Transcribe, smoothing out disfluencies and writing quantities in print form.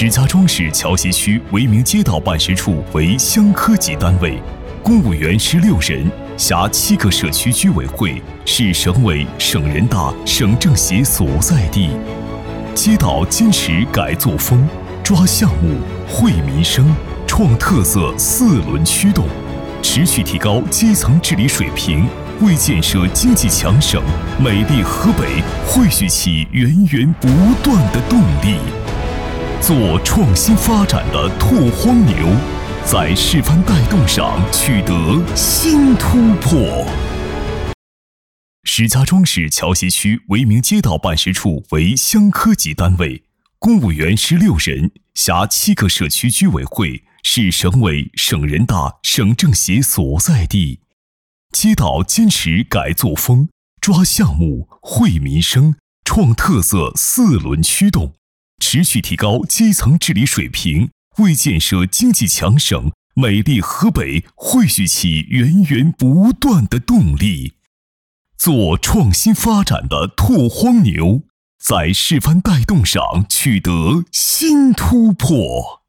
石家庄市桥西区为民街道办事处为乡科级单位，公务员16人，辖7个社区居委会，是省委、省人大、省政协所在地。街道坚持改作风，抓项目，惠民生，创特色4轮驱动，持续提高基层治理水平，为建设经济强省、美丽河北汇聚起源源不断的动力。做创新发展的拓荒牛，在示范带动上取得新突破。石家庄市桥西区为民街道办事处为乡科级单位，公务员16人，辖7个社区居委会，是省委、省人大、省政协所在地。街道坚持改作风，抓项目，惠民生，创特色4轮驱动，持续提高基层治理水平，为建设经济强省、美丽河北汇聚起源源不断的动力。做创新发展的拓荒牛，在示范带动上取得新突破。